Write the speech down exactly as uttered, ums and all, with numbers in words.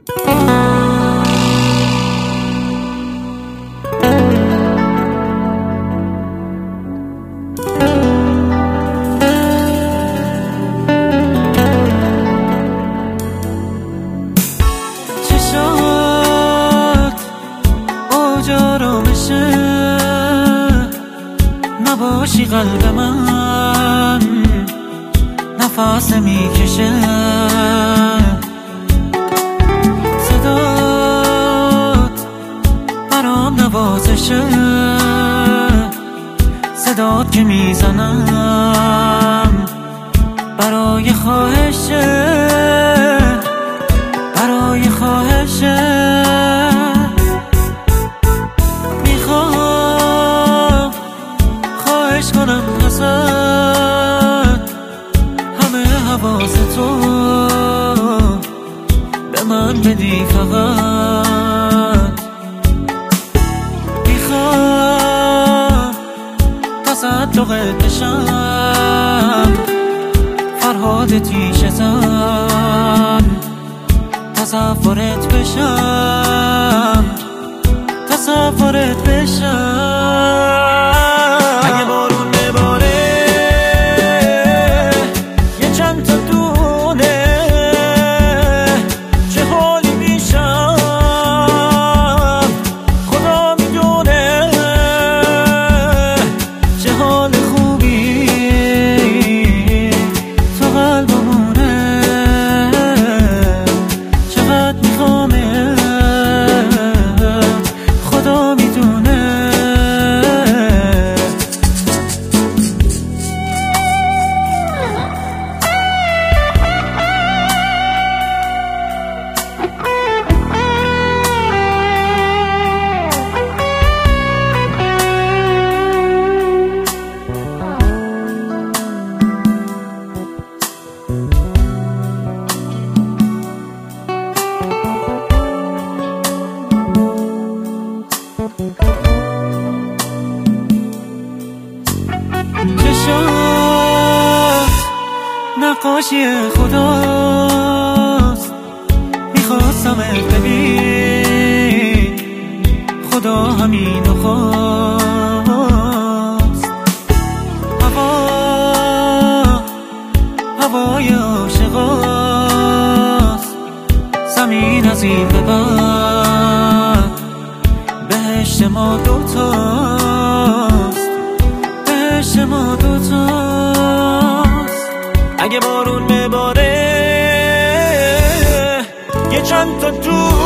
نباشی قلب من نفس میکشه صدات برام نوازشه صدات که میزنم برای خواهشه برای خواهشه کنم ازت همه حواس تو به من بدی فقط میخوام تصدقت بشم فرهاد تیشه زن تصورت بشم تصورت بشم اگه بارون بباره یه چند تا دونه چه حالی میشم خدا میدونه چه حال خوبی تو قلبمونه چقدر میخوامه خدا میدونه چشات نقاشی خداست میخواستم ببین خدا همینو خواست هوا هوای عاشقاست زمین از این به بعد بهشت ما دوتاست بهشت ما دوتاست اگه بارون بباره یه چند تا تو